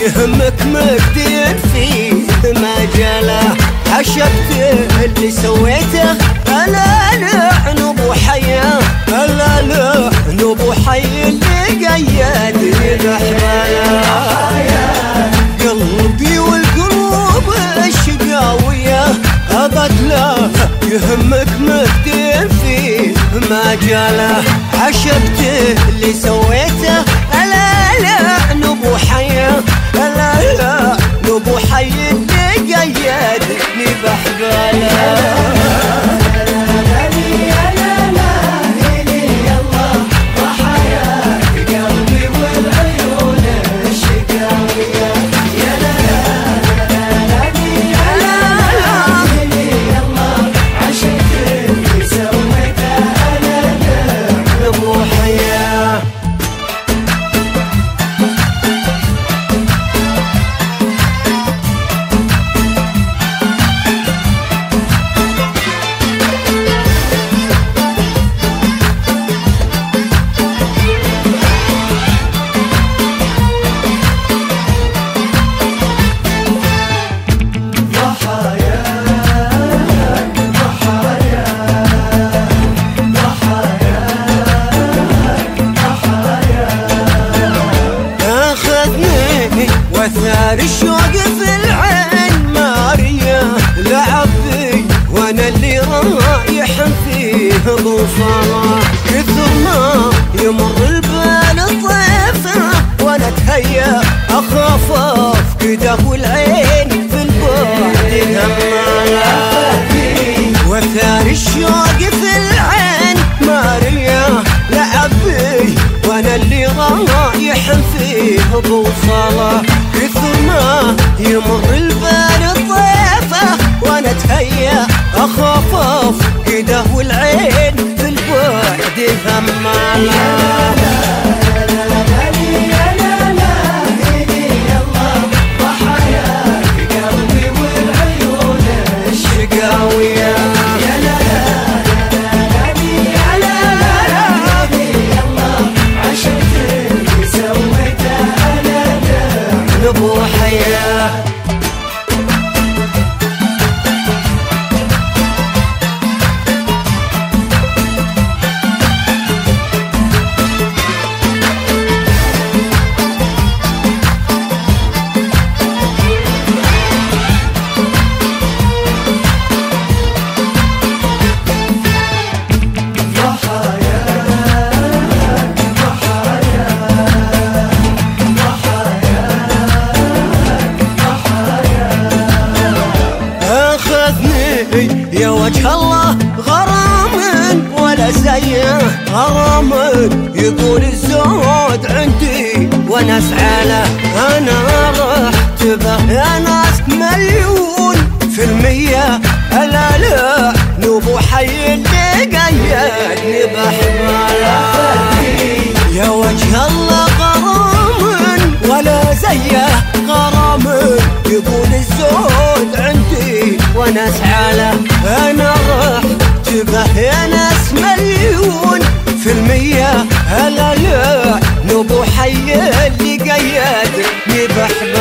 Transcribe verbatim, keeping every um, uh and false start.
يهمك مجدين في مجاله. عشقت اللي سويته انا لعن ابو حياه، انا لعن ابو حي اللي قيدني بحباله. قلبي والقلوب الشقاويه ابد لا يهمك مجدين في مجاله. عشقت اللي سويته انا لعن ابو حياه، انا لعن ابو حي اللي قيدني بحباله. وثار الشوق في العين ماريا لعبي وانا اللي رايح فيه ضفاله. كثر ما يمر البال طيفه وانا اتهيأ اخاف افقده والعين في البعد هماله. وثار الشوق في العين ماريا لعبي وانا اللي رايح فيه بوصاله. كثر ما يمر البال طيفه وانا اتهيأ اخاف افقده والعين في البعد هماله. ابو حياه يا وجه الله غرام ولا زيه غرام يقول الزود عندي وانا افعاله. انا رحت به يا ناس مليون في المية الا لا ابو حي اللي قيدني بحباله. يا وجه الله غرام ولا زيه غرام يقول الزود عندي وانا اسعاله. انا رحت به يا ناس مليون في المية هلا لا ابو حي اللي قيدني بحباله.